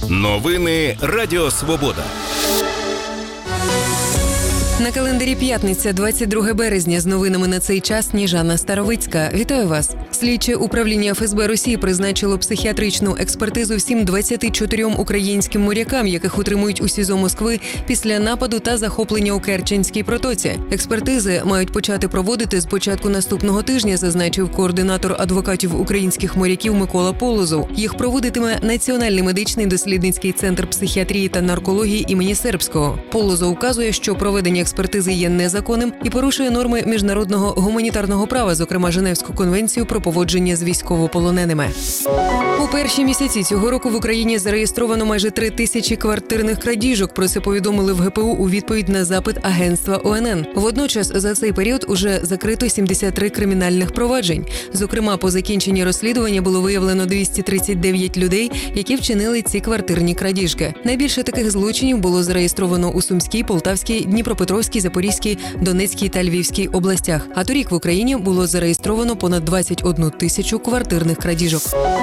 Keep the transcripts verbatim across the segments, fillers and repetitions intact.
Новини Радіо Свобода. На календарі п'ятниця, двадцять друге березня. З новинами на цей час Сніжана Старовицька. Вітаю вас. Слідче управління еф ес бе Росії призначило психіатричну експертизу всім двадцяти чотирьом українським морякам, яких утримують у СІЗО Москви після нападу та захоплення у Керченській протоці. Експертизи мають почати проводити з початку наступного тижня, зазначив координатор адвокатів українських моряків Микола Полозов. Їх проводитиме Національний медичний дослідницький центр психіатрії та наркології імені Сербського. Полозов вказує, що проведення експертизи є незаконним і порушує норми міжнародного гуманітарного права, зокрема Женевську конвенцію про поводження з військовополоненими. У перші місяці цього року в Україні зареєстровано майже три тисячі квартирних крадіжок. Про це повідомили в ге пе у у відповідь на запит агентства о ен ен. Водночас за цей період уже закрито сімдесят три кримінальних проваджень. Зокрема, по закінченні розслідування було виявлено двісті тридцять дев'ять людей, які вчинили ці квартирні крадіжки. Найбільше таких злочинів було зареєстровано у Сумській, Полтавській, Дніпропетровській, Запорізькій, Донецькій та Львівській областях. А торік в Україні було зареєстровано понад двадцять одну тисячу квартирних крадіжок.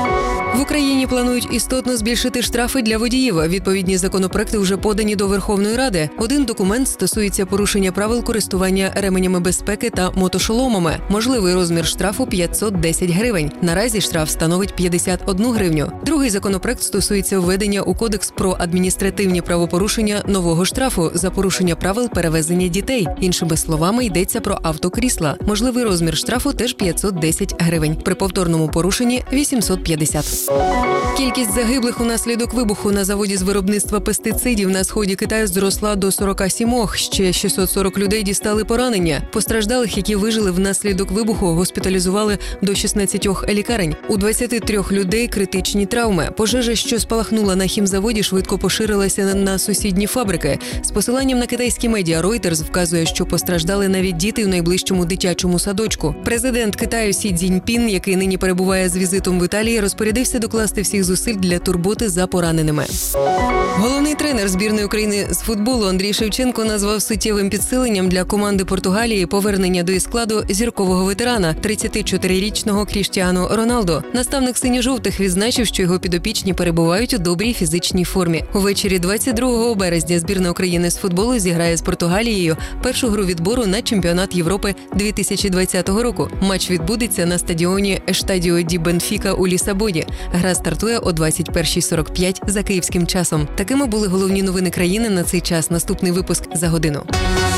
В Україні планують істотно збільшити штрафи для водіїв. Відповідні законопроекти вже подані до Верховної Ради. Один документ стосується порушення правил користування ременями безпеки та мотошоломами. Можливий розмір штрафу – п'ятсот десять гривень. Наразі штраф становить п'ятдесят одну гривню. Другий законопроект стосується введення у Кодекс про адміністративні правопорушення нового штрафу за порушення правил перевезення дітей. Іншими словами, йдеться про автокрісла. Можливий розмір штрафу теж п'ятсот десять гривень. При повторному порушенні – вісімсот п'ятдесят. Кількість загиблих унаслідок вибуху на заводі з виробництва пестицидів на сході Китаю зросла до сорока семи. Ще шістсот сорок людей дістали поранення. Постраждалих, які вижили внаслідок вибуху, госпіталізували до шістнадцяти лікарень. У двадцяти трьох людей критичні травми. Пожежа, що спалахнула на хімзаводі, швидко поширилася на сусідні фабрики. З посиланням на китайські медіа Reuters вказує, що постраждали навіть діти в найближчому дитячому садочку. Президент Китаю Сі Цзіньпін, який нині перебуває з візитом в Італії, розпорядився докласти всіх зусиль для турботи за пораненими. Головний тренер збірної України з футболу Андрій Шевченко назвав суттєвим підсиленням для команди Португалії повернення до її складу зіркового ветерана – тридцятичотирирічного Кріштіану Роналдо. Наставник синьо-жовтих відзначив, що його підопічні перебувають у добрій фізичній формі. Увечері двадцять другого березня збірна України з футболу зіграє з Португалією першу гру відбору на чемпіонат Європи дві тисячі двадцятого року. Матч відбудеться на стадіоні Ештадіо ді Бенфіка у Лісабоні. Гра стартує о двадцять перша сорок п'ять за київським часом. Такими були головні новини країни на цей час. Наступний випуск за годину.